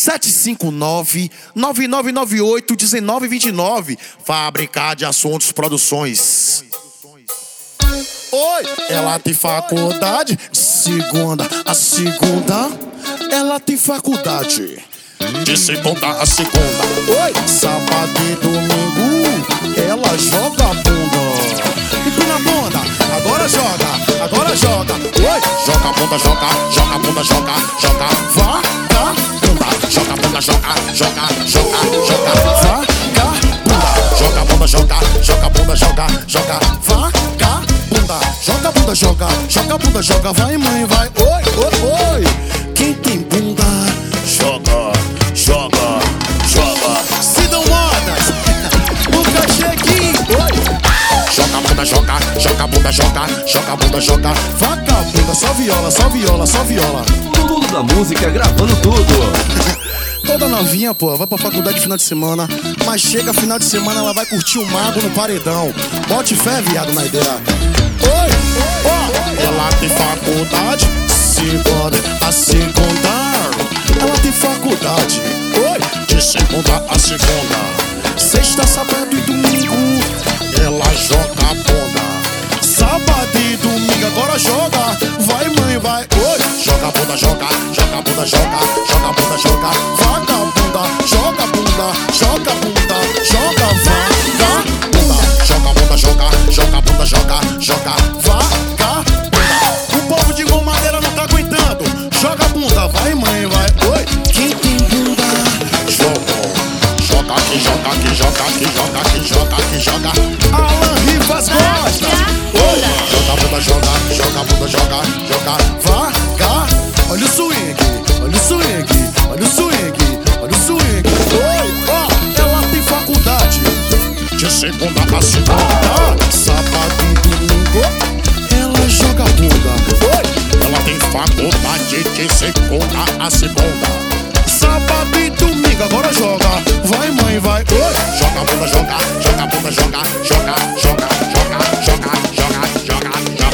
759-9998-1929. Fábrica de Assuntos Produções. Oi, ela tem faculdade de segunda a segunda. Ela tem faculdade de segunda a segunda. Oi, sábado e domingo ela joga bunda. Empina a bunda, agora joga, agora joga. Oi, joga bunda, joga, joga bunda, joga, joga, vagabunda. Joga bunda, joga, joga, joga, joga, vagabunda. Joga bunda, joga, joga bunda, joga, joga, vagabunda. Joga bunda, joga, joga bunda, joga, vai mãe, vai. Oi, oi, oi. Quem tem bunda, joga, joga, joga. Sidão Modas, nunca cheguei. Oi. Joga bunda, joga, joga bunda, joga, joga bunda, joga, vagabunda. Só viola, só viola, só viola. Tudo da música, gravando tudo. Toda novinha, pô, vai pra faculdade final de semana, mas chega final de semana ela vai curtir o mago no paredão. Bote fé, viado, na ideia. Oi, ó, ela tem faculdade segunda a segunda. Ela tem faculdade, oi, de segunda a segunda. Sexta, sábado e domingo ela joga bunda. Sábado e domingo agora joga, vai mãe, vai. Oi, joga bunda, joga, joga bunda, joga, joga bunda, joga, vagabunda. Joga bunda, joga bunda, joga vagabunda. Joga bunda, joga, joga bunda, joga, joga vagabunda. O povo de Gomadeira não tá aguentando. Joga bunda, vai mãe, vai. Oi, quem tem bunda, joga, joga que joga, que joga, que joga, que joga, que joga. Alan Rivas gosta. Oi, joga bunda, joga, joga bunda, joga, joga vaga. Olha o swing, olha o swing, olha o swing, olha o swing. Oi, ó, ela tem faculdade de segunda a segunda. Sábado e domingo ela joga bunda. Oi, ela tem faculdade de segunda a segunda. Sábado e domingo agora joga, vai mãe, vai. Oi, joga bunda, joga, joga bunda, joga, joga, joga, joga, joga, joga, joga, joga.